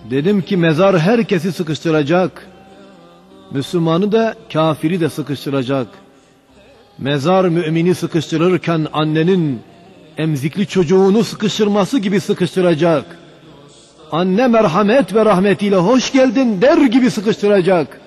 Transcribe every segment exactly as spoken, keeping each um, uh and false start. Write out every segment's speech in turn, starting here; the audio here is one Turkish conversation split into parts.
Dedim ki mezar herkesi sıkıştıracak. Müslümanı da kafiri de sıkıştıracak. Mezar mümini sıkıştırırken annenin emzikli çocuğunu sıkıştırması gibi sıkıştıracak. Anne merhamet ve rahmetiyle hoş geldin der gibi sıkıştıracak.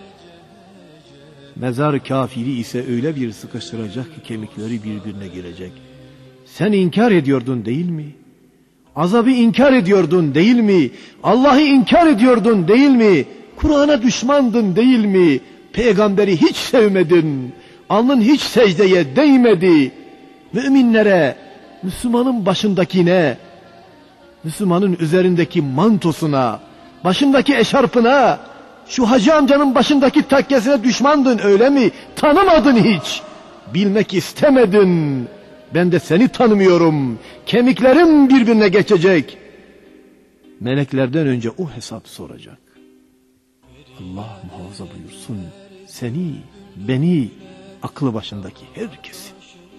Mezar kafiri ise öyle bir sıkıştıracak ki kemikleri birbirine girecek. Sen inkar ediyordun değil mi? Azabı inkar ediyordun değil mi? Allah'ı inkar ediyordun değil mi? Kur'an'a düşmandın değil mi? Peygamberi hiç sevmedin. Alnın hiç secdeye değmedi. Müminlere, Müslümanın başındakine, Müslümanın üzerindeki mantosuna, başındaki eşarpına, şu hacı amcanın başındaki takkesine düşmandın öyle mi? Tanımadın hiç. Bilmek istemedin. Ben de seni tanımıyorum. Kemiklerim birbirine geçecek. Meleklerden önce o hesap soracak. Allah muhafaza buyursun. Seni, beni, aklı başındaki herkesi.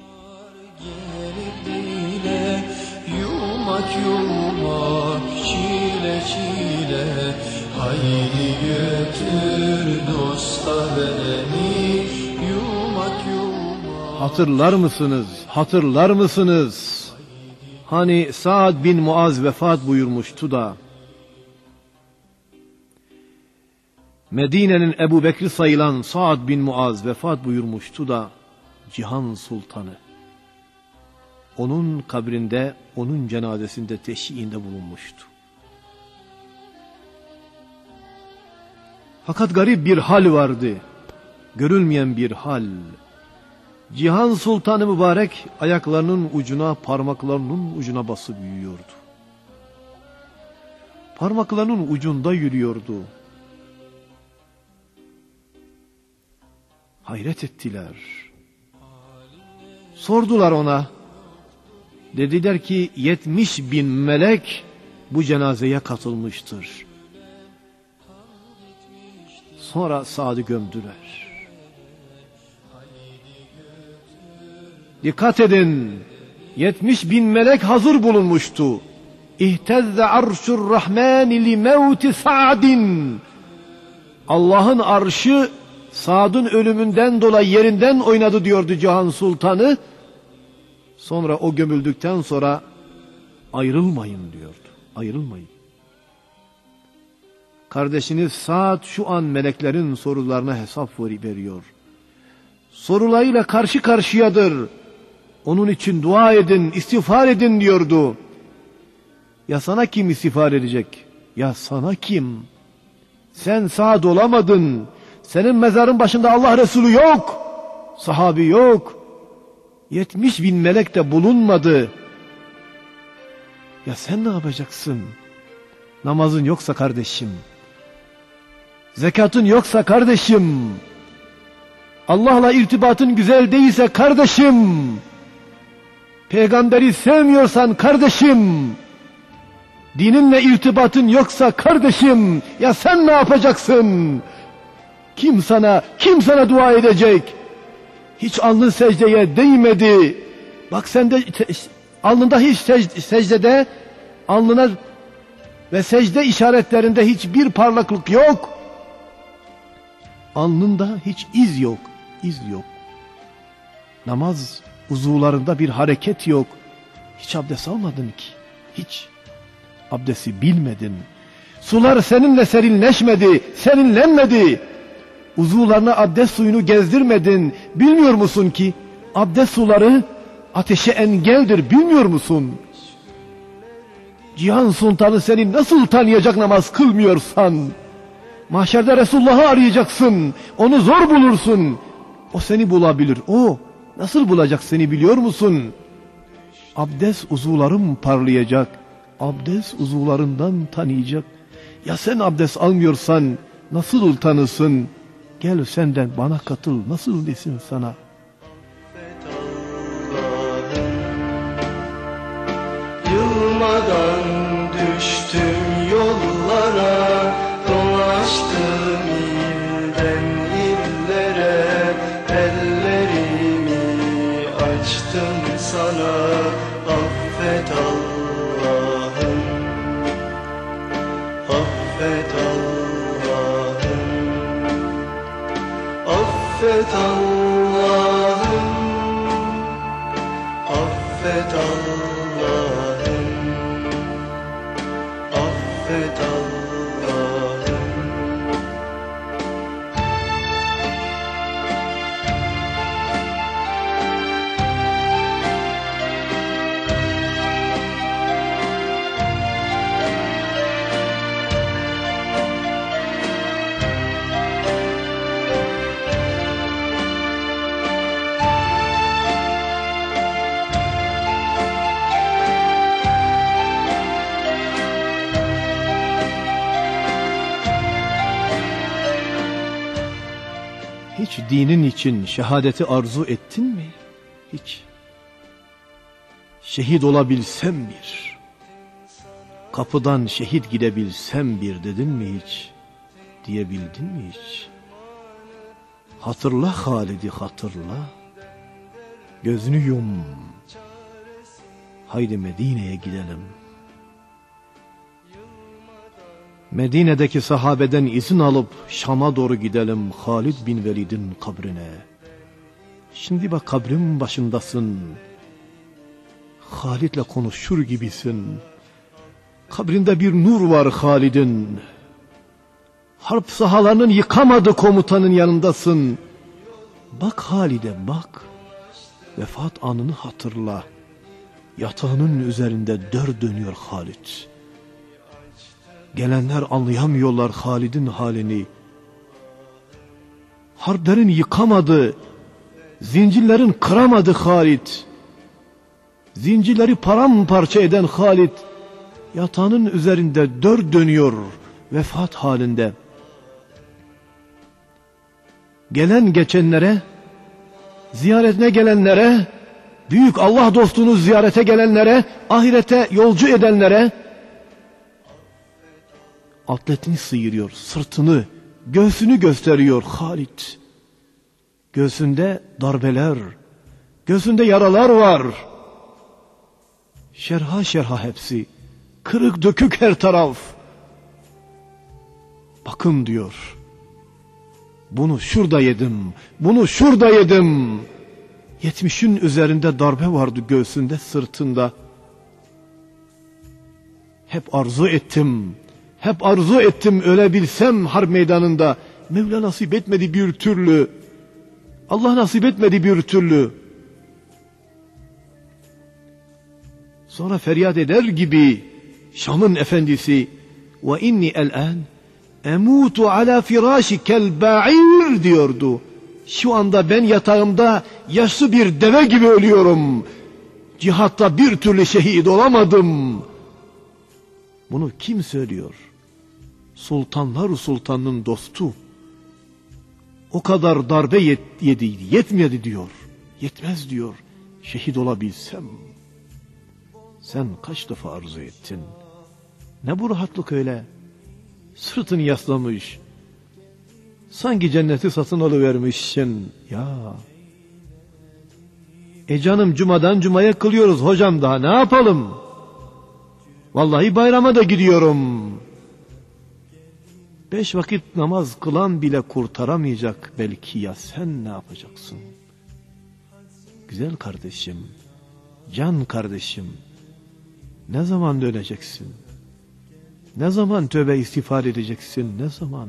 Yumak yumak çile çile, haydi götür dosta beni. Yumak yumak. Hatırlar mısınız? Hatırlar mısınız? Hani Sa'd bin Muaz vefat buyurmuştu da Medine'nin Ebu Bekri sayılan Sa'd bin Muaz vefat buyurmuştu da Cihan Sultanı onun kabrinde, onun cenazesinde teşhiinde bulunmuştu. Fakat garip bir hal vardı. Görülmeyen bir hal. Cihan Sultanı mübarek ayaklarının ucuna, parmaklarının ucuna basıp yürüyordu. Parmaklarının ucunda yürüyordu. Hayret ettiler. Sordular ona. Dediler ki yetmiş bin melek bu cenazeye katılmıştır. Sonra Sa'd'ı gömdüler. Dikkat edin. Yetmiş bin melek hazır bulunmuştu. İhtezze arşur rahmani li mevti Sa'din. Allah'ın arşı Sa'd'ın ölümünden dolayı yerinden oynadı diyordu Cihan Sultanı. Sonra o gömüldükten sonra ayrılmayın diyordu. Ayrılmayın. Kardeşiniz Sa'd şu an meleklerin sorularına hesap veriyor. Sorularıyla karşı karşıyadır. Onun için dua edin, istiğfar edin diyordu. Ya sana kim istiğfar edecek? Ya sana kim? Sen Sa'd olamadın. Senin mezarın başında Allah Resulü yok. Sahabi yok. Yetmiş bin melek de bulunmadı. Ya sen ne yapacaksın? Namazın yoksa kardeşim. Zekatın yoksa kardeşim. Allah'la irtibatın güzel değilse kardeşim. Peygamberi sevmiyorsan kardeşim. Dininle irtibatın yoksa kardeşim. Ya sen ne yapacaksın? Kim sana, kim sana dua edecek? Hiç alnın secdeye değmedi. Bak sende alnında hiç secde, secdede alnına ve secde işaretlerinde hiçbir parlaklık yok. Alnında hiç iz yok. İz yok. Namaz uzuvlarında bir hareket yok. Hiç abdest almadın ki. Hiç. Abdesti bilmedin. Sular seninle serinleşmedi, serinlenmedi. Uzuvlarına abdest suyunu gezdirmedin. Bilmiyor musun ki abdest suları ateşe engeldir, bilmiyor musun? Cihan Sultanı seni nasıl tanıyacak namaz kılmıyorsan? Mahşerde Resulullah'ı arayacaksın. Onu zor bulursun. O seni bulabilir. O nasıl bulacak seni biliyor musun? Abdest uzuvlarım parlayacak. Abdest uzuvlarından tanıyacak. Ya sen abdest almıyorsan nasıl tanısın? Gel senden bana katıl. Nasıl desin sana? Yılmadan düştüm yollara, dolaştım ilden illere, ellerimi açtım sana, affet Allah'ım. Affet affet Allah'ım, affet Allah'ım, affet Allah'ım. Hiç dinin için şehadeti arzu ettin mi? Hiç. Şehit olabilsem bir, kapıdan şehit gidebilsem bir dedin mi hiç? Diyebildin mi hiç? Hatırla Halid'i, hatırla. Gözünü yum. Haydi Medine'ye gidelim. Medine'deki sahabeden izin alıp Şam'a doğru gidelim, Halid bin Velid'in kabrine. Şimdi bak kabrin başındasın. Halid'le konuşur gibisin. Kabrinde bir nur var Halid'in. Harp sahalarının yıkamadığı komutanın yanındasın. Bak Halid'e bak. Vefat anını hatırla. Yatağının üzerinde dör dönüyor Halid. Gelenler anlayamıyorlar Halid'in halini. Harplerin yıkamadı, zincirlerin kıramadı Halid. Zincirleri paramparça eden Halid, yatağının üzerinde dört dönüyor vefat halinde. Gelen geçenlere, ziyaretine gelenlere, büyük Allah dostunu ziyarete gelenlere, ahirete yolcu edenlere, atletini sıyırıyor, sırtını, göğsünü gösteriyor Halid. Göğsünde darbeler, göğsünde yaralar var. Şerha şerha hepsi, kırık dökük her taraf. Bakın diyor, bunu şurada yedim, bunu şurada yedim. Yetmişin üzerinde darbe vardı göğsünde, sırtında. Hep arzu ettim, hep arzu ettim ölebilsem harp meydanında. Mevla nasip etmedi bir türlü. Allah nasip etmedi bir türlü. Sonra feryat eder gibi Şam'ın efendisi, ve inni el'an emutu ala firaşi kel ba'ir diyordu. Şu anda ben yatağımda yaşlı bir deve gibi ölüyorum. Cihatta bir türlü şehit olamadım. Bunu kim söylüyor? Sultanlar sultanının dostu. O kadar darbe yet yedi, yetmedi diyor. Yetmez diyor. Şehit olabilsem. Sen kaç defa arzu ettin? Ne bu rahatlık öyle? Sırtını yaslamış. Sanki cenneti satın alıvermişsin. Ya. E canım, cumadan cumaya kılıyoruz hocam, daha ne yapalım? Vallahi bayrama da gidiyorum. Beş vakit namaz kılan bile kurtaramayacak belki, ya sen ne yapacaksın? Güzel kardeşim, can kardeşim, ne zaman döneceksin? Ne zaman tövbe istiğfar edeceksin? Ne zaman?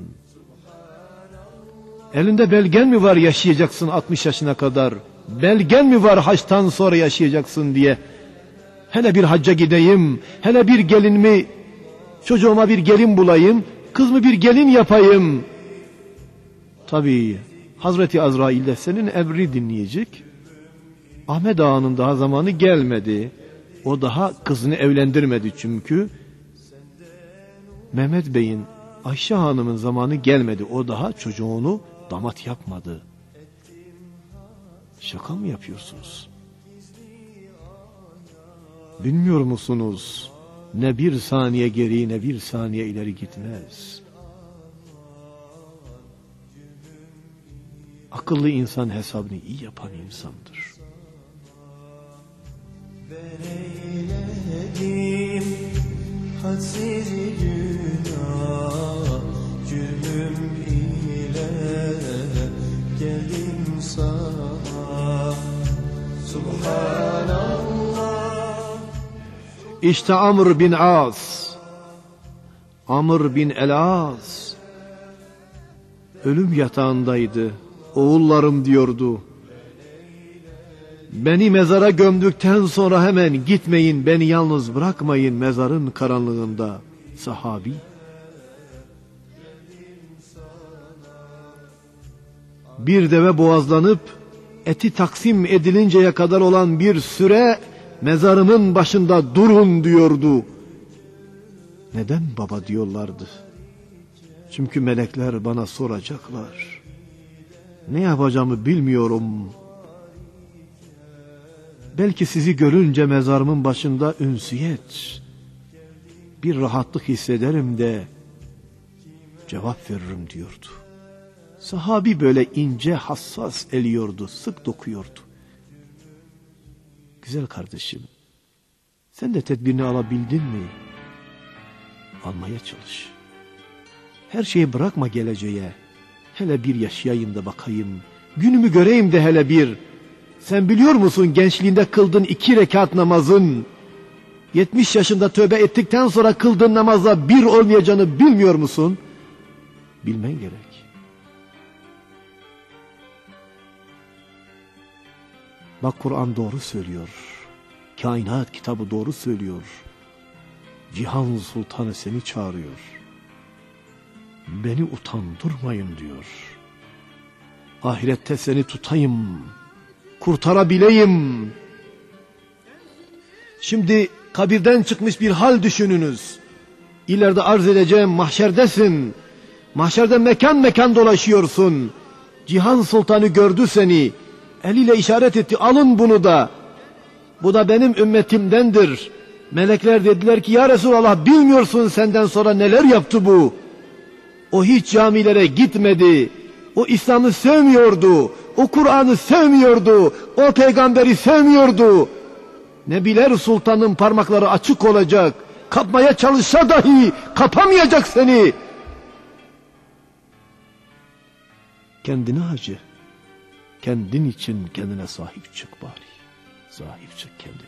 Elinde belgen mi var yaşayacaksın altmış yaşına kadar? Belgen mi var haçtan sonra yaşayacaksın diye? Hele bir hacca gideyim, hele bir gelinimi, çocuğuma bir gelin bulayım, kız mı bir gelin yapayım. Tabii Hazreti Azrail de senin emri dinleyecek. Ahmet Ağa'nın daha zamanı gelmedi. O daha kızını evlendirmedi çünkü. Mehmet Bey'in, Ayşe Hanım'ın zamanı gelmedi. O daha çocuğunu damat yapmadı. Şaka mı yapıyorsunuz? Bilmiyor musunuz? Ne bir saniye geri ne bir saniye ileri gitmez. Akıllı insan hesabını iyi yapan insandır. Ben eyledim hadsiz günah, cürmüm ile geldim. İşte Amr bin As, Amr bin El-As ölüm yatağındaydı. Oğullarım diyordu, beni mezara gömdükten sonra hemen gitmeyin, beni yalnız bırakmayın mezarın karanlığında. Sahabi. Bir deve boğazlanıp eti taksim edilinceye kadar olan bir süre mezarımın başında durun diyordu. Neden baba diyorlardı? Çünkü melekler bana soracaklar. Ne yapacağımı bilmiyorum. Belki sizi görünce mezarımın başında ünsiyet, bir rahatlık hissederim de cevap veririm diyordu. Sahabi böyle ince, hassas eliyordu, sık dokuyordu. Güzel kardeşim, sen de tedbirini alabildin mi? Almaya çalış. Her şeyi bırakma geleceğe. Hele bir yaşayayım da bakayım. Günümü göreyim de hele bir. Sen biliyor musun gençliğinde kıldığın iki rekat namazın yetmiş yaşında tövbe ettikten sonra kıldığın namazla bir olmayacağını bilmiyor musun? Bilmen gerek. Bak Kur'an doğru söylüyor. Kainat kitabı doğru söylüyor. Cihan Sultanı seni çağırıyor. Beni utandırmayın diyor. Ahirette seni tutayım, kurtarabileyim. Şimdi kabirden çıkmış bir hal düşününüz. İleride arz edeceğim mahşerdesin. Mahşerde mekan mekan dolaşıyorsun. Cihan Sultanı gördü seni. Eliyle işaret etti, alın bunu da. Bu da benim ümmetimdendir. Melekler dediler ki ya Resulallah, bilmiyorsun senden sonra neler yaptı bu. O hiç camilere gitmedi. O İslam'ı sevmiyordu. O Kur'an'ı sevmiyordu. O peygamberi sevmiyordu. Nebiler Sultan'ın parmakları açık olacak. Kapmaya çalışsa dahi kapamayacak seni. Kendine acı. Kendin için kendine sahip çık bari. Sahip çık kendine.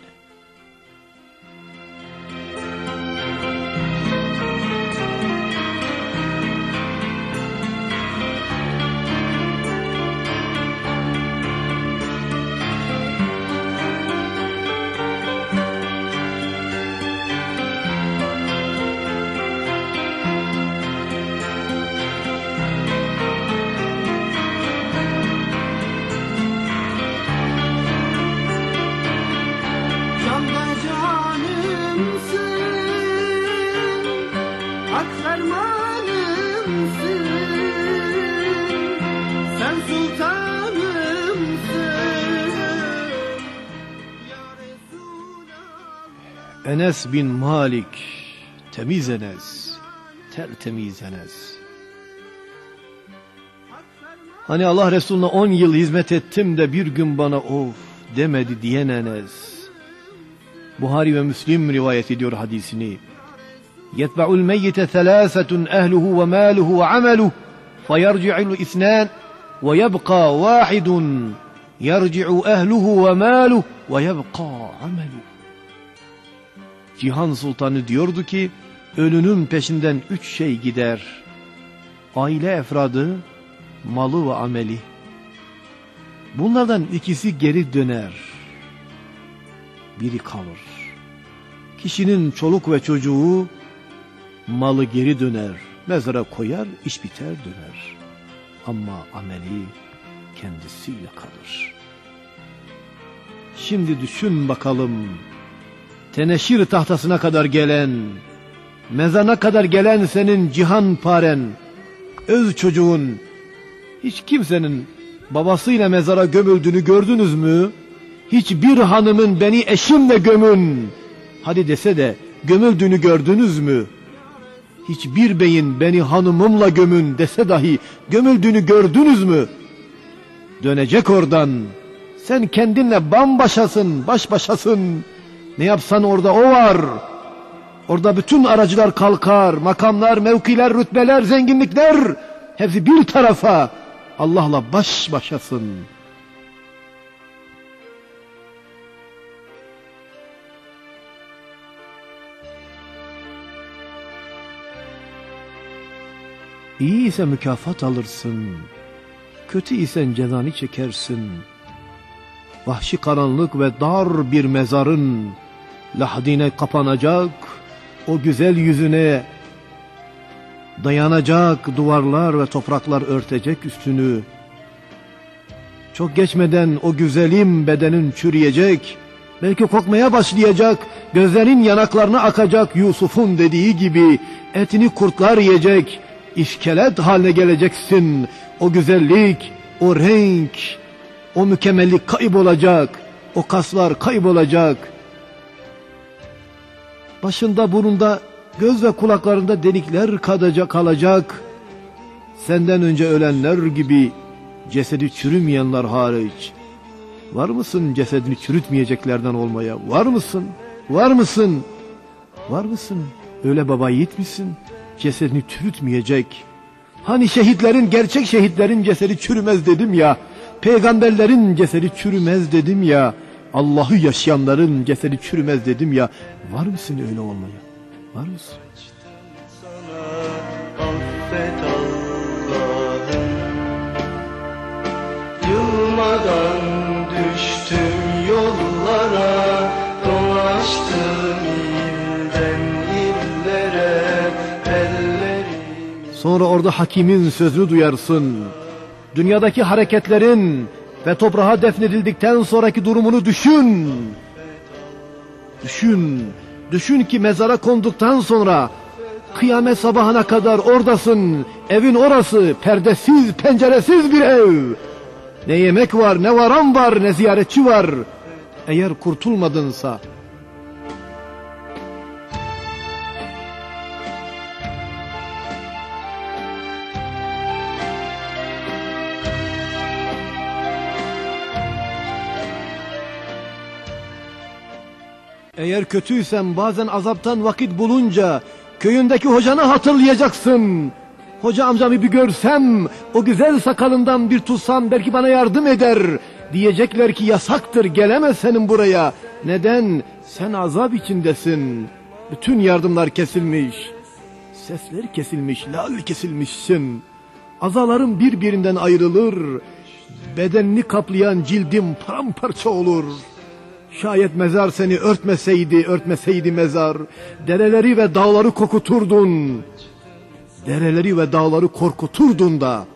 Enes bin Malik, temiz Enes, tertemiz Enes. Hani Allah Resulüne on yıl hizmet ettim de bir gün bana of demedi diyen Enes. Buhari ve Müslim rivayet ediyor hadisini. Yetba'ul meyyite thelâsetun ehluhu ve mâluhu ve ameluhu feyerci'ul isnân ve yebqa vâhidun yerci'u ehluhu ve mâluhu ve yebqa ameluhu. Cihan Sultanı diyordu ki, ölünün peşinden üç şey gider. Aile efradı, malı ve ameli. Bunlardan ikisi geri döner. Biri kalır. Kişinin çoluk ve çocuğu, malı geri döner. Mezara koyar, iş biter döner. Ama ameli kendisiyle kalır. Şimdi düşün bakalım. Teneşir tahtasına kadar gelen, mezana kadar gelen senin cihan paren, öz çocuğun, hiç kimsenin babasıyla mezara gömüldüğünü gördünüz mü? Hiçbir hanımın beni eşimle gömün, hadi dese de gömüldüğünü gördünüz mü? Hiçbir beyin beni hanımımla gömün dese dahi gömüldüğünü gördünüz mü? Dönecek oradan, sen kendinle bambaşasın, baş başasın. Ne yapsan orada o var. Orada bütün aracılar kalkar. Makamlar, mevkiler, rütbeler, zenginlikler. Hepsi bir tarafa. Allah'la baş başasın. İyi ise mükafat alırsın. Kötü isen cezanı çekersin. Vahşi karanlık ve dar bir mezarın lahdine kapanacak, o güzel yüzüne dayanacak duvarlar ve topraklar örtecek üstünü. Çok geçmeden o güzelim bedenin çürüyecek, belki kokmaya başlayacak, gözlerin yanaklarına akacak, Yusuf'un dediği gibi etini kurtlar yiyecek, iskelet haline geleceksin. O güzellik, o renk, o mükemmellik kaybolacak, o kaslar kaybolacak. Başında, burnunda, göz ve kulaklarında delikler kalacak, kalacak. Senden önce ölenler gibi, cesedi çürümeyenler hariç. Var mısın cesedini çürütmeyeceklerden olmaya? Var mısın? Var mısın? Var mısın? Öyle baba yiğit misin? Cesedini çürütmeyecek. Hani şehitlerin, gerçek şehitlerin cesedi çürümez dedim ya. Peygamberlerin cesedi çürümez dedim ya. Allah'ı yaşayanların cesedi çürümez dedim ya. Var mısın öyle olmaya? Var mısın? Sana affet Allah'ım. Yılmadan düştüm yollara, dolaştım ilden illere, ellerim. Sonra orada hakimin sözünü duyarsın. Dünyadaki hareketlerin ve toprağa defnedildikten sonraki durumunu düşün. Düşün. Düşün ki mezara konduktan sonra kıyamet sabahına kadar oradasın. Evin orası perdesiz, penceresiz bir ev. Ne yemek var, ne varan var, ne ziyaretçi var. Eğer kurtulmadınsa. Eğer kötüysen bazen azaptan vakit bulunca köyündeki hocanı hatırlayacaksın. Hoca amcamı bir görsem, o güzel sakalından bir tutsam belki bana yardım eder. Diyecekler ki yasaktır, gelemez senin buraya. Neden? Sen azap içindesin. Bütün yardımlar kesilmiş. Sesler kesilmiş, lal kesilmişsin. Azaların birbirinden ayrılır. Bedenini kaplayan cildim paramparça olur. Şayet mezar seni örtmeseydi, örtmeseydi mezar, dereleri ve dağları kokuturdun. Dereleri ve dağları korkuturdun da.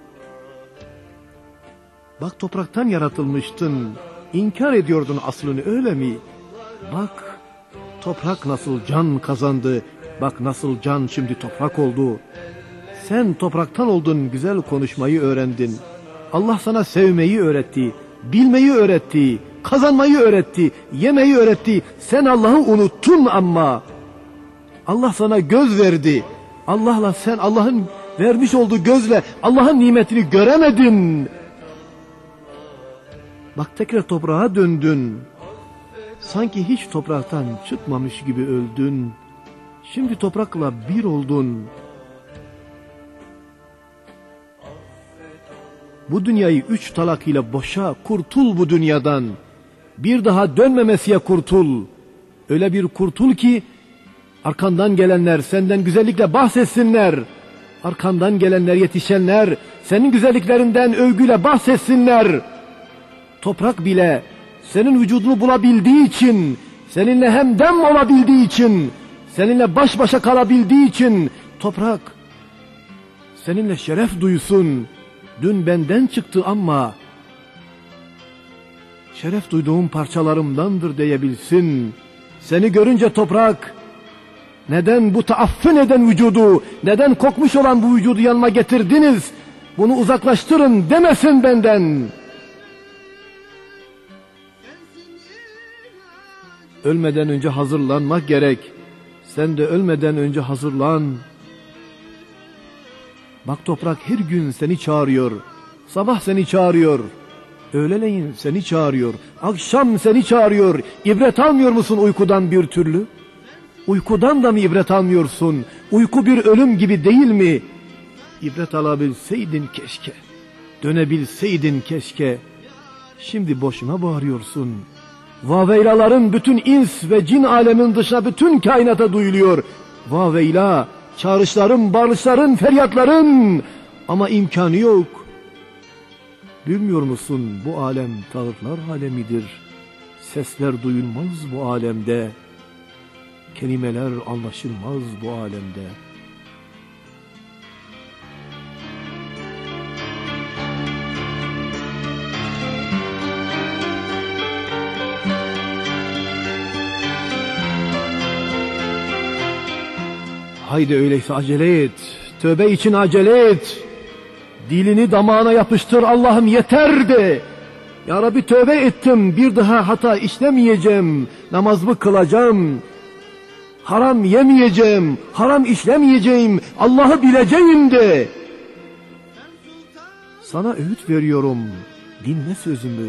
Bak topraktan yaratılmıştın, inkar ediyordun aslını, öyle mi? Bak toprak nasıl can kazandı, bak nasıl can şimdi toprak oldu. Sen topraktan oldun, güzel konuşmayı öğrendin. Allah sana sevmeyi öğretti, bilmeyi öğretti, kazanmayı öğretti, yemeyi öğretti. Sen Allah'ı unuttun ama Allah sana göz verdi. Allah'la sen Allah'ın vermiş olduğu gözle Allah'ın nimetini göremedin. Bak tekrar toprağa döndün. Sanki hiç topraktan çıkmamış gibi öldün. Şimdi toprakla bir oldun. Bu dünyayı üç talakıyla boşa, kurtul bu dünyadan. Bir daha dönmemesiye kurtul. Öyle bir kurtul ki arkandan gelenler senden güzellikle bahsetsinler. Arkandan gelenler, yetişenler senin güzelliklerinden övgüyle bahsetsinler. Toprak bile senin vücudunu bulabildiği için, seninle hemdem olabildiği için, seninle baş başa kalabildiği için toprak seninle şeref duysun. Dün benden çıktı ama şeref duyduğum parçalarımdandır diyebilsin. Seni görünce toprak, neden bu taaffün eden vücudu, neden kokmuş olan bu vücudu yanıma getirdiniz, bunu uzaklaştırın demesin benden. Ölmeden önce hazırlanmak gerek. Sen de ölmeden önce hazırlan. Bak toprak her gün seni çağırıyor. Sabah seni çağırıyor. Öğleleyin seni çağırıyor. Akşam seni çağırıyor. İbret almıyor musun uykudan bir türlü? Uykudan da mı ibret almıyorsun? Uyku bir ölüm gibi değil mi? İbret alabilseydin keşke. Dönebilseydin keşke. Şimdi boşuna bağırıyorsun. Vaveylaların bütün ins ve cin alemin dışına bütün kainata duyuluyor. Vaveyla, çağrışların, bağırışların, feryatların, ama imkanı yok. Bilmiyor musun, bu alem tağutlar alemidir. Sesler duyulmaz bu alemde. Kelimeler anlaşılmaz bu alemde. Haydi öyleyse acele et. Tövbe için acele et. Dilini damağına yapıştır, Allah'ım yeter de. Ya Rabbi tövbe ettim, bir daha hata işlemeyeceğim. Namazımı kılacağım. Haram yemeyeceğim, haram işlemeyeceğim. Allah'ı bileceğim de. Sana öğüt veriyorum. Dinle sözümü.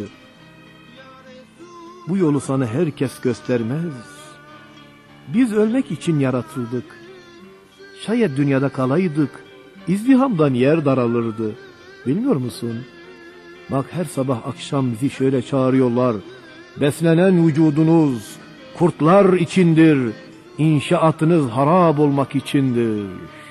Bu yolu sana herkes göstermez. Biz ölmek için yaratıldık. Şayet dünyada kalaydık, izdihamdan yer daralırdı. Bilmiyor musun? Bak her sabah akşam bizi şöyle çağırıyorlar. Beslenen vücudunuz kurtlar içindir. İnşaatınız harap olmak içindir.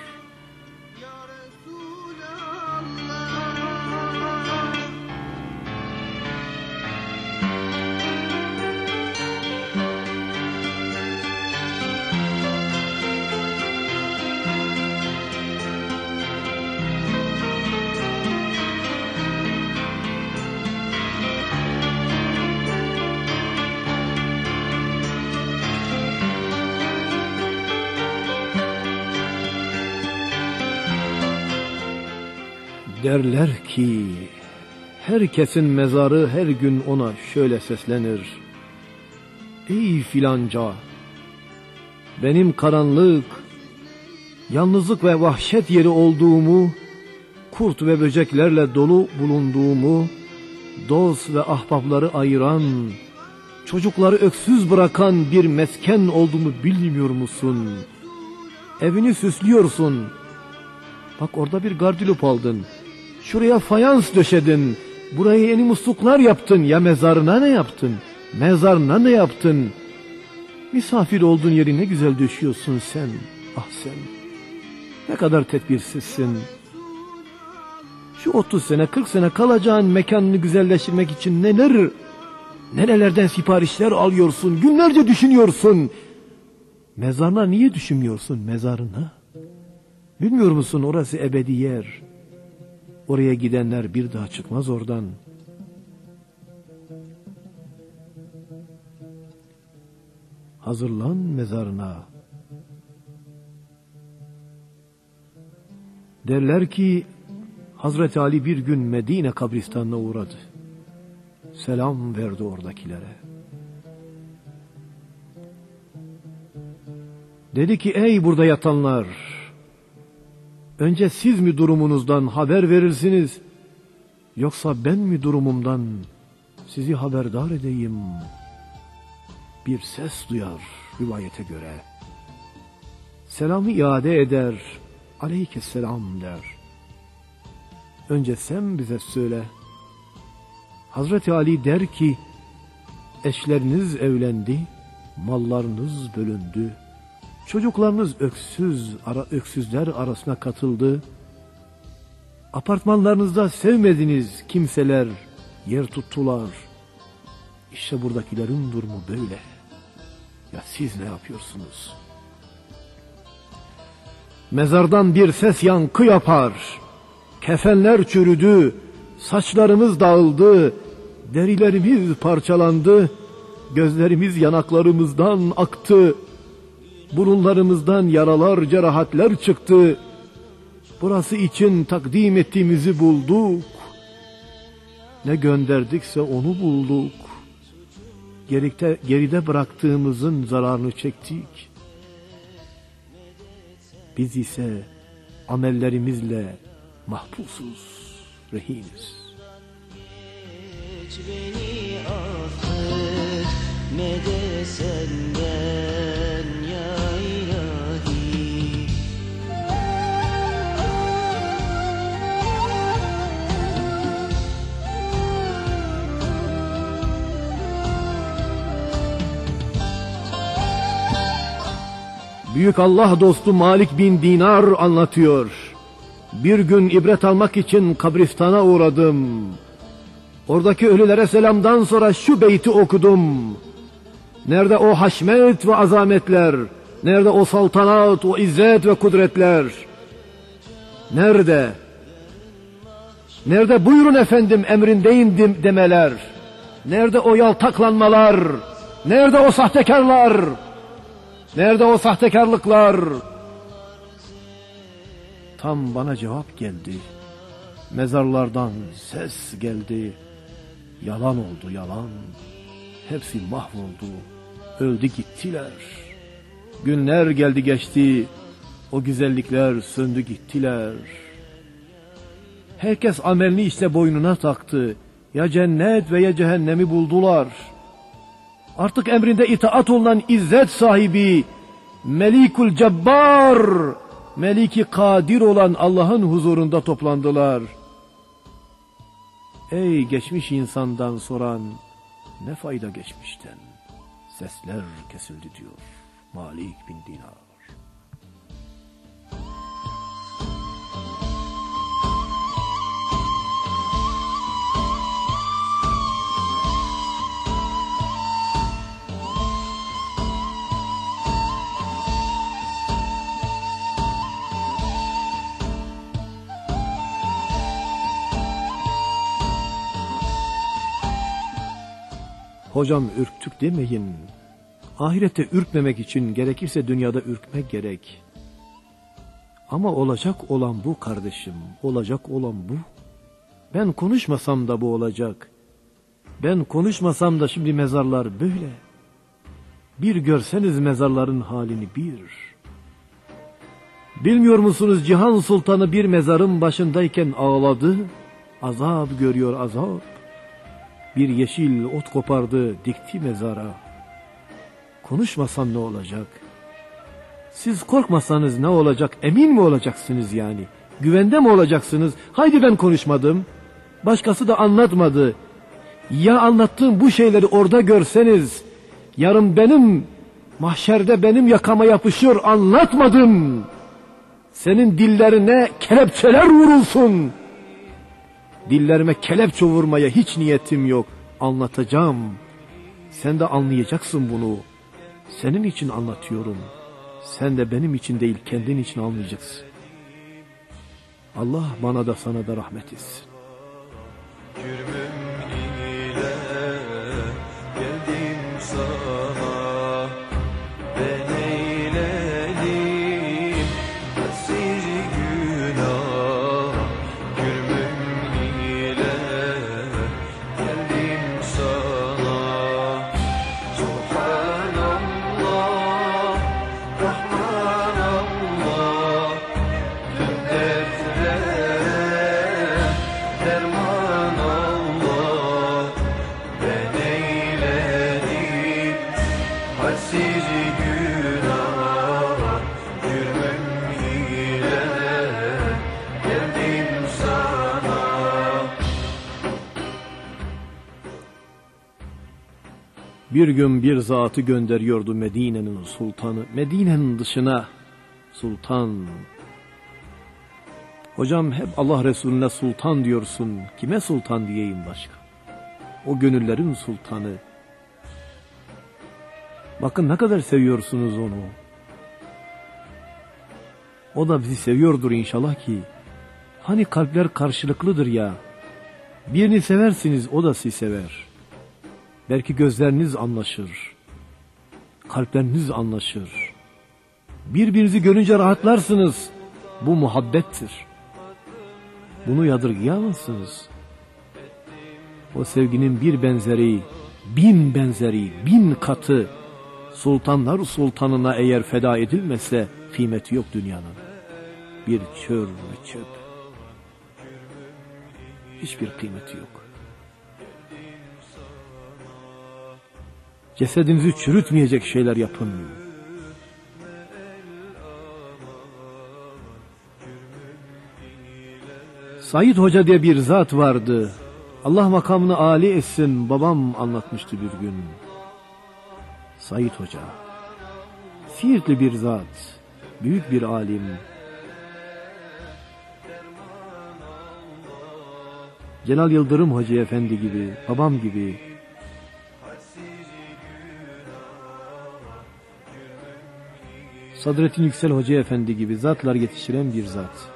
Derler ki herkesin mezarı her gün ona şöyle seslenir. Ey filanca, benim karanlık, yalnızlık ve vahşet yeri olduğumu, kurt ve böceklerle dolu bulunduğumu, dost ve ahbapları ayıran, çocukları öksüz bırakan bir mesken olduğumu bilmiyor musun? Evini süslüyorsun. Bak orada bir gardırop aldın. Şuraya fayans döşedin. Buraya yeni musluklar yaptın. Ya mezarına ne yaptın? Mezarına ne yaptın? Misafir olduğun yeri ne güzel döşüyorsun sen. Ah sen. Ne kadar tedbirsizsin. Şu otuz sene kırk sene kalacağın mekanını güzelleştirmek için neler, nerelerden siparişler alıyorsun. Günlerce düşünüyorsun. Mezarına niye düşünmüyorsun, mezarına? Bilmiyor musun, orası ebedi yer. Oraya gidenler bir daha çıkmaz oradan. Hazırlan mezarına. Derler ki Hazreti Ali bir gün Medine kabristanına uğradı. Selam verdi oradakilere. Dedi ki ey burada yatanlar, önce siz mi durumunuzdan haber verirsiniz, yoksa ben mi durumumdan sizi haberdar edeyim? Bir ses duyar rivayete göre. Selamı iade eder, aleykesselam der. Önce sen bize söyle. Hazreti Ali der ki, eşleriniz evlendi, mallarınız bölündü. Çocuklarınız öksüz, ara, öksüzler arasına katıldı. Apartmanlarınızda sevmediğiniz kimseler yer tuttular. İşte buradakilerin durumu böyle. Ya siz ne yapıyorsunuz? Mezardan bir ses yankı yapar. Kefenler çürüdü, saçlarımız dağıldı, derilerimiz parçalandı, gözlerimiz yanaklarımızdan aktı. Burunlarımızdan yaralar, cerahatler çıktı. Burası için takdim ettiğimizi bulduk. Ne gönderdikse onu bulduk. Geride, geride bıraktığımızın zararını çektik. Biz ise amellerimizle mahpusuz, rehiniz. Beni affet, ne de senden ya ilahi. Büyük Allah dostu Malik bin Dinar anlatıyor. Bir gün ibret almak için kabristana uğradım. Oradaki ölülere selamdan sonra şu beyti okudum. Nerede o haşmet ve azametler? Nerede o saltanat, o izzet ve kudretler? Nerede? Nerede buyurun efendim emrindeyim demeler? Nerede o yaltaklanmalar? Nerede o sahtekarlar? Nerede o sahtekarlıklar? Tam bana cevap geldi. Mezarlardan ses geldi. Yalan oldu yalan. Hepsi mahvoldu. Öldü gittiler. Günler geldi geçti. O güzellikler söndü gittiler. Herkes amelini işte boynuna taktı. Ya cennet ve ya cehennemi buldular. Artık emrinde itaat olunan izzet sahibi, Melikul Cebbar, Meliki Kadir olan Allah'ın huzurunda toplandılar. Ey geçmiş insandan soran, ne fayda geçmişten? Sesler kesildi diyor Malik bin Dinar. Hocam ürktük demeyin. Ahirette ürkmemek için gerekirse dünyada ürkmek gerek. Ama olacak olan bu kardeşim, olacak olan bu. Ben konuşmasam da bu olacak. Ben konuşmasam da şimdi mezarlar böyle. Bir görseniz mezarların halini bir. Bilmiyor musunuz Cihan Sultanı bir mezarın başındayken ağladı. Azap görüyor azap. Bir yeşil ot kopardı, dikti mezara. Konuşmasam ne olacak? Siz korkmasanız ne olacak? Emin mi olacaksınız yani? Güvende mi olacaksınız? Haydi ben konuşmadım. Başkası da anlatmadı. Ya anlattığım bu şeyleri orada görseniz, yarın benim, mahşerde benim yakama yapışıyor, anlatmadım. Senin dillerine kelepçeler vurulsun. Dillerime kelepçe vurmaya hiç niyetim yok. Anlatacağım. Sen de anlayacaksın bunu. Senin için anlatıyorum. Sen de benim için değil, kendin için anlayacaksın. Allah bana da sana da rahmet etsin. Cürmüm ile geldim sana, ben eyledim esir günah. Cürmüm ile geldim sana, Subhanallah, Rahmanallah, tüm dertlere derman Allah. Ben eyledim hadsiz günah, cürmüm ile geldim sana. Bir gün bir zatı gönderiyordu Medine'nin sultanı. Medine'nin dışına sultan. Hocam hep Allah Resulüne sultan diyorsun. Kime sultan diyeyim başka? O gönüllerin sultanı. Bakın ne kadar seviyorsunuz onu. O da bizi seviyordur inşallah ki. Hani kalpler karşılıklıdır ya. Birini seversiniz, o da sizi sever. Belki gözleriniz anlaşır. Kalpleriniz anlaşır. Birbirinizi görünce rahatlarsınız. Bu muhabbettir. Bunu yadırgayamazsınız. O sevginin bir benzeri, bin benzeri, bin katı sultanlar sultanına eğer feda edilmese kıymeti yok dünyanın. Bir çöl ve çöp. Hiçbir kıymeti yok. Cesedinizi çürütmeyecek şeyler yapın. Said Hoca diye bir zat vardı. Allah makamını âli etsin, babam anlatmıştı bir gün. Said Hoca. Siirtli bir zat, büyük bir alim. Celal Yıldırım Hoca Efendi gibi, babam gibi. Sadrettin Yüksel Hoca Efendi gibi zatlar yetiştiren bir zat.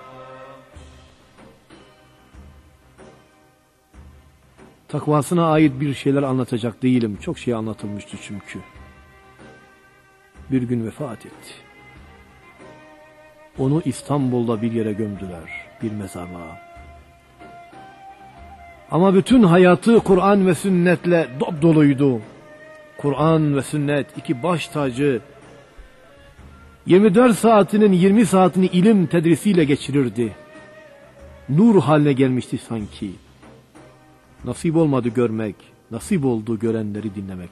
Takvasına ait bir şeyler anlatacak değilim. Çok şey anlatılmıştı çünkü. Bir gün vefat etti. Onu İstanbul'da bir yere gömdüler, bir mezarlığa. Ama bütün hayatı Kur'an ve sünnetle dop doluydu. Kur'an ve sünnet iki baş tacı. yirmi dört saatinin yirmi saatini ilim tedrisiyle geçirirdi. Nur haline gelmişti sanki. Nasip olmadı görmek, nasip oldu görenleri dinlemek.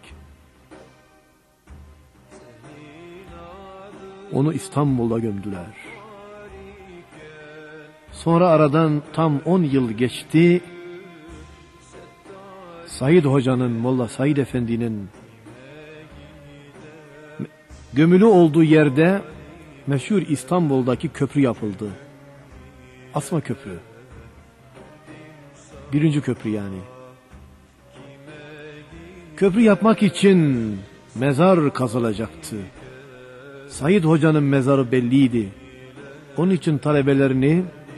Onu İstanbul'da gömdüler. Sonra aradan tam on yıl geçti. Said Hoca'nın, Molla Said Efendi'nin gömülü olduğu yerde meşhur İstanbul'daki köprü yapıldı. Asma Köprü. Birinci köprü yani. Köprü yapmak için mezar kazılacaktı. Said Hoca'nın mezarı belliydi. Onun için talebelerini,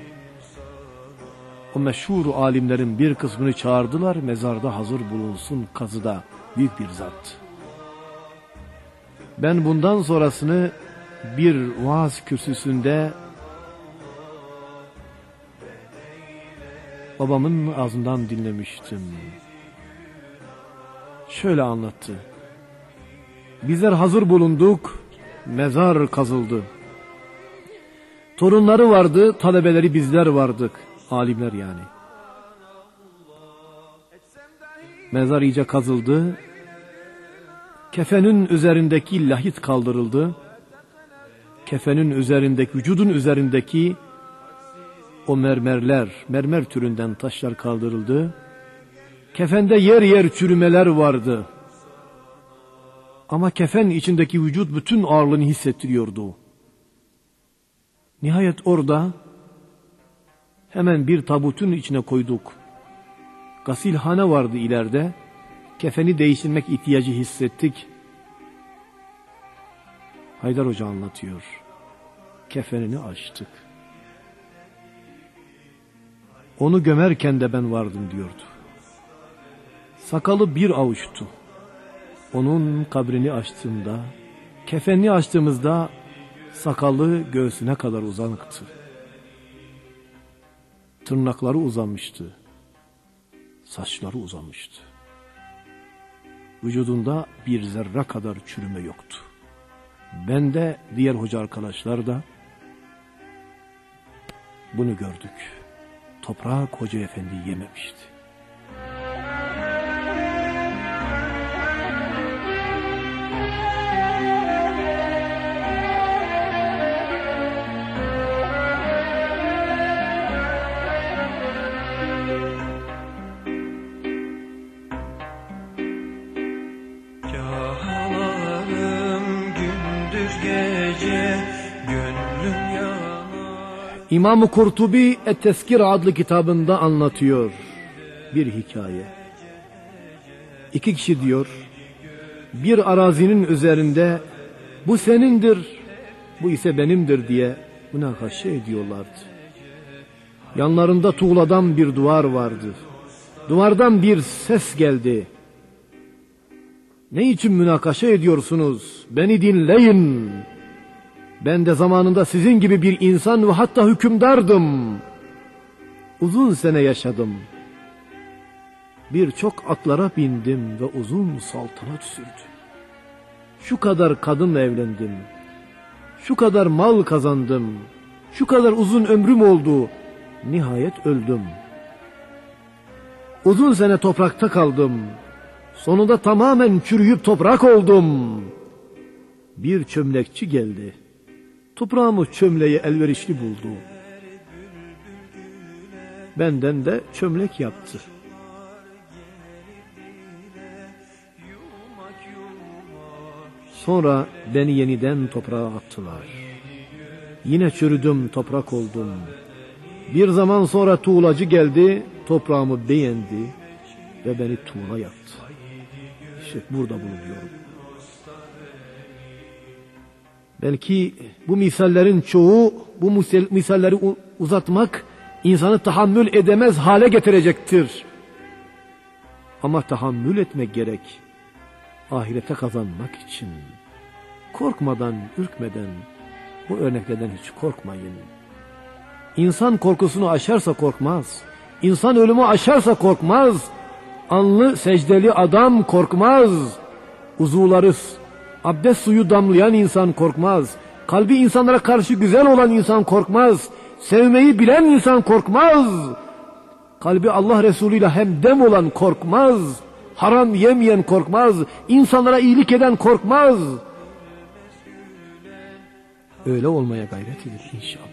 o meşhur alimlerin bir kısmını çağırdılar. Mezarda hazır bulunsun kazıda. Büyük bir zat. Ben bundan sonrasını bir vaaz kürsüsünde babamın ağzından dinlemiştim. Şöyle anlattı. Bizler hazır bulunduk, mezar kazıldı. Torunları vardı, talebeleri bizler vardık. Alimler yani. Mezar iyice kazıldı. Kefenin üzerindeki lahit kaldırıldı. Kefenin üzerindeki, vücudun üzerindeki o mermerler, mermer türünden taşlar kaldırıldı. Kefende yer yer çürümeler vardı. Ama kefen içindeki vücut bütün ağırlığını hissettiriyordu. Nihayet orada hemen bir tabutun içine koyduk. Gasilhane vardı ileride. Kefeni değiştirmek ihtiyacı hissettik. Haydar Hoca anlatıyor. Kefenini açtık. Onu gömerken de ben vardım diyordu. Sakalı bir avuçtu. Onun kabrini açtığımda, kefenini açtığımızda sakalı göğsüne kadar uzanıktı. Tırnakları uzamıştı. Saçları uzamıştı. Vücudunda bir zerre kadar çürüme yoktu. Ben de diğer hoca arkadaşlar da bunu gördük. Toprak Hoca Efendi yememişti. İmam-ı Kurtubi Et-Tezkir adlı kitabında anlatıyor bir hikaye. İki kişi diyor, bir arazinin üzerinde bu senindir, bu ise benimdir diye münakaşa ediyorlardı. Yanlarında tuğladan bir duvar vardı. Duvardan bir ses geldi. Ne için münakaşa ediyorsunuz? Beni dinleyin. Ben de zamanında sizin gibi bir insan ve hatta hükümdardım. Uzun sene yaşadım. Birçok atlara bindim ve uzun saltanat sürdüm. Şu kadar kadınla evlendim. Şu kadar mal kazandım. Şu kadar uzun ömrüm oldu. Nihayet öldüm. Uzun sene toprakta kaldım. Sonunda tamamen çürüyüp toprak oldum. Bir çömlekçi geldi. Toprağımı çömleğe elverişli buldu. Benden de çömlek yaptı. Sonra beni yeniden toprağa attılar. Yine çürüdüm, toprak oldum. Bir zaman sonra tuğlacı geldi, toprağımı beğendi ve beni tuğla yaptı. İşte burada bulunuyorum. Belki bu misallerin çoğu, bu misalleri uzatmak insanı tahammül edemez hale getirecektir. Ama tahammül etmek gerek. Ahirete kazanmak için. Korkmadan, ürkmeden, bu örneklerden hiç korkmayın. İnsan korkusunu aşarsa korkmaz. İnsan ölümü aşarsa korkmaz. Anlı secdeli adam korkmaz. Uzuvları abdest suyu damlayan insan korkmaz. Kalbi insanlara karşı güzel olan insan korkmaz. Sevmeyi bilen insan korkmaz. Kalbi Allah Resulü ile hemdem olan korkmaz. Haram yemeyen korkmaz. İnsanlara iyilik eden korkmaz. Öyle olmaya gayret edin inşallah.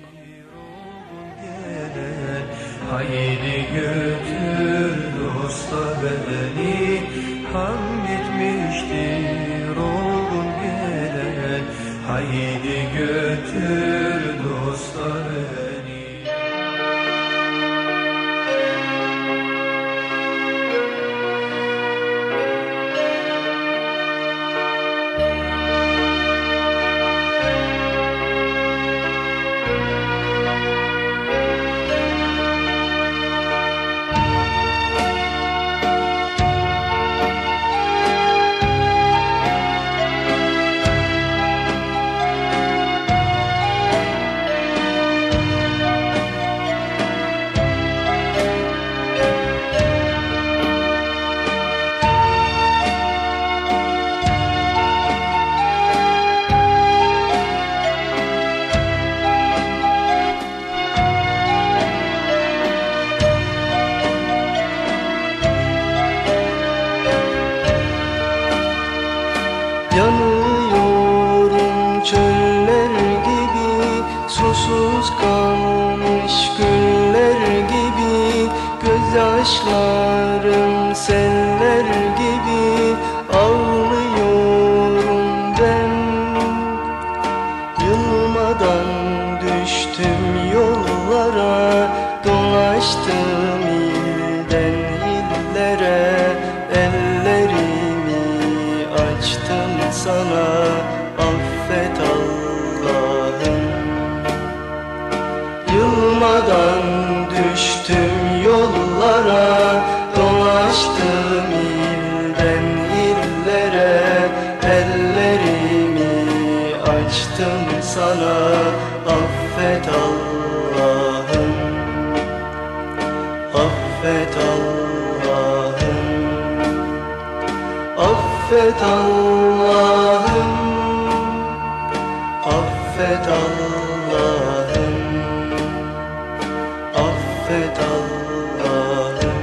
Haydi götür dosta bedeni, ham bitmiştir oğlum gelen. Haydi götür dosta beni. Yanıyorum çöller gibi, susuz kalmış güller gibi, gözyaşlarım seller gibi, ağlıyorum ben. Yılmadan düştüm yollara, dolaştım ilden illere, ellerimi açtım sana, affet Allah'ım. Yılmadan düştüm yollara, dolaştım ilden illere, ellerimi açtım sana, affet Allah'ım. Affet Allah'ım. Affet Allah'ım, affet Allah'ım, affet Allah'ım.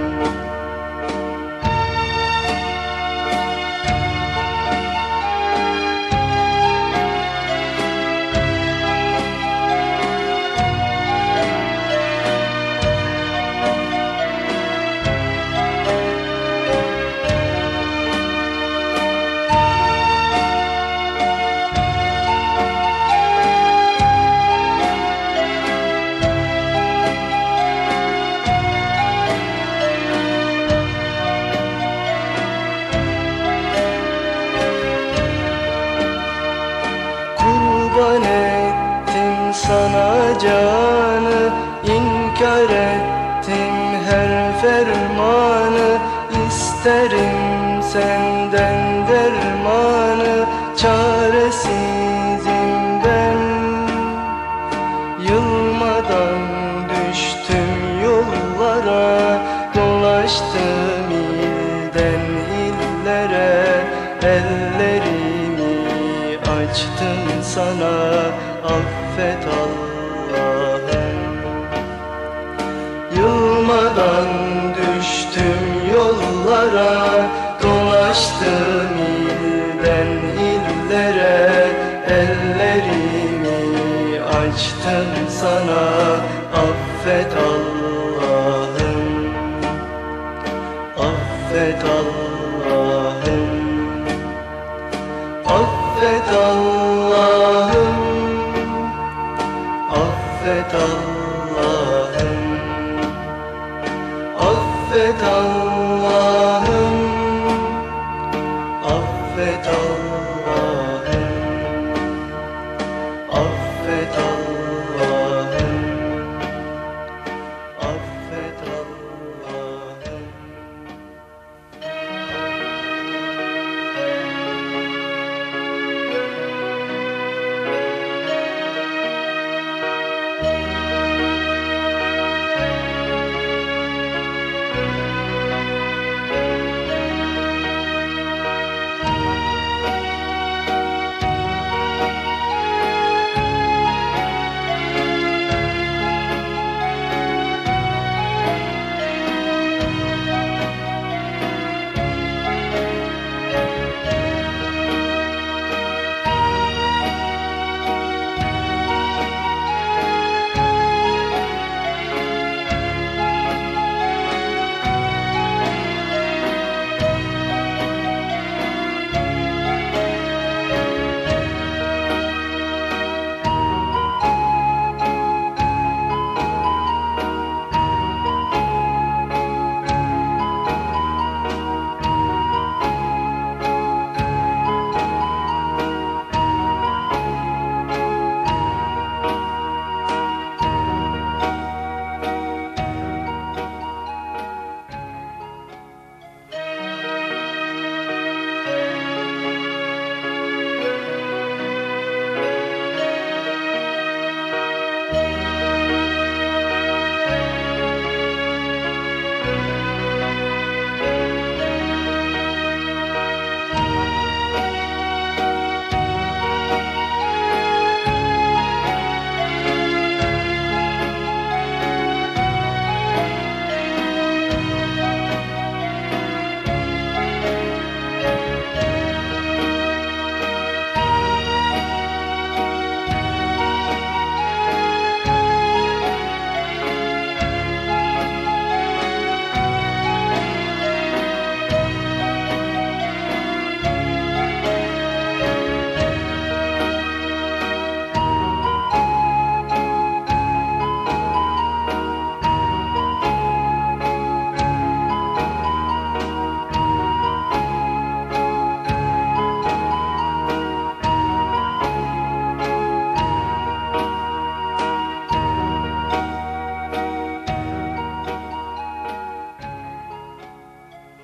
Kurban ettim sana canı, inkar ettim her fermanı, isterim senden dermanı, çaresizim ben. Yılmadan düştüm yollara, dolaştım ilden illere, ellerimi açtım sana, affet Allah'ım. Yılmadan düştüm yollara, dolaştım ilden illere, ellerimi açtım sana, affet Allah'ım. Affet Allah'ım. Affet affet Allah'ım.